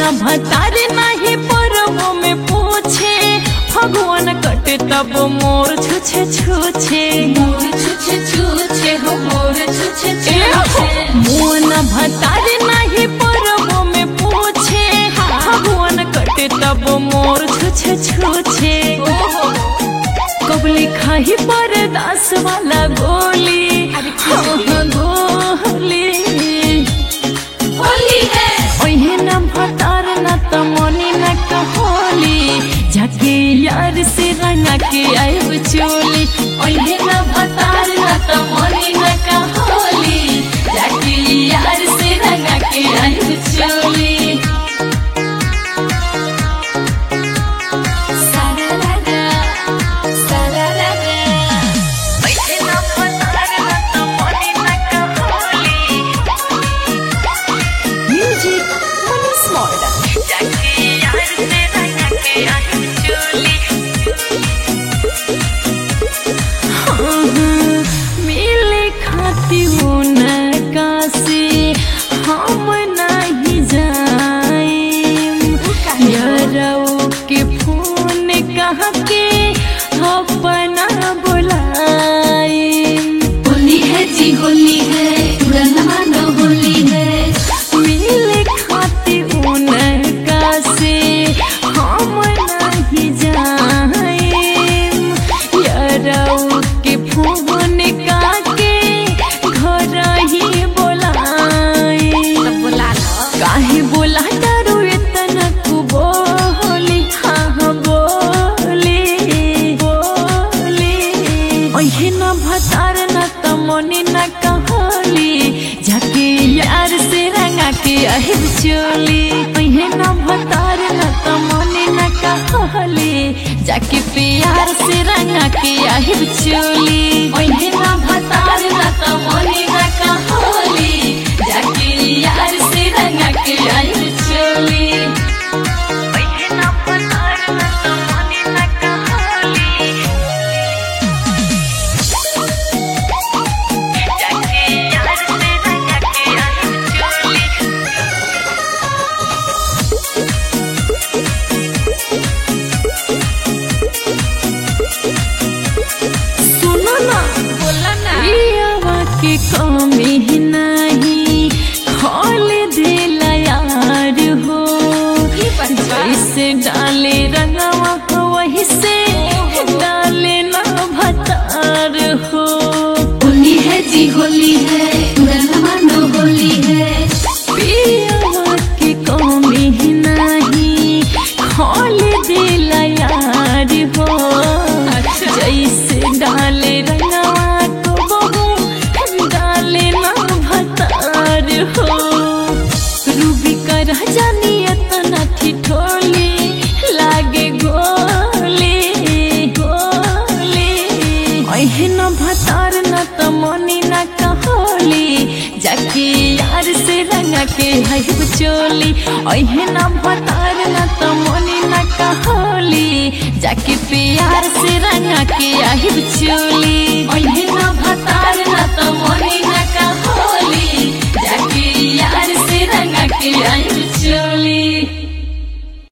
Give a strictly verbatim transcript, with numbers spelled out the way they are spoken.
मुआना भतारे नहीं परवो में पूछे भगवान कटे तब मोर छुछे छुछे मोर छुछे छुछे हो मोर छुछे छुछे मुआना भतारे नहीं परवो में पूछे भगवान कटे तब मोर छुछे छुछे कबली खाही पर दास वाला गोली गोली होली है ओहे न भतार न तमनी न कहोली जाके यार से रंगा के आइब चोली ओहे न भतार न तमनी न कहोली जाके यार से रंगा के आइब चोली के अपना बुलाए होली है जी होली है तुरंत मानो होली है मिले खाती उनका से हम नहीं जाए यारों के फोन का के घर ही बुलाए बोला काहे बोला डरो इतना कुबो होली हाँ ओहे न भतार न तमनी न कहोली जाके यार से रंगा के आहिब चोली ओहे न भतार न तमनी न कहोली जाके प्यार से रंगा के आहिब चोली ओहे न भतार न तमनी न कहोली जाके यार से रंगा के आहिब चोली ओहे न भतार न तमनी न कहोली के कमी नहीं खोल दिला यार हो जैसे डाले रंगवा वही से डाले ना भतार हो होली है जी होली है तुरंत मानो होली है पिया के कमी नहीं खोल दिला यार हो जैसे डाले रंगवा हो रूबी कर जानी इतना ठिठोली लागे गोली गोली ओहे न भतार न तमनी न कहोली जाके यार से रंगा के आइब चोली ओहे न भतार न तमनी न कहोली जाके प्यार से रंगा के आइब चोली ओहे न भतार न तमनी न कहोली जाके यार से रंगा के आइब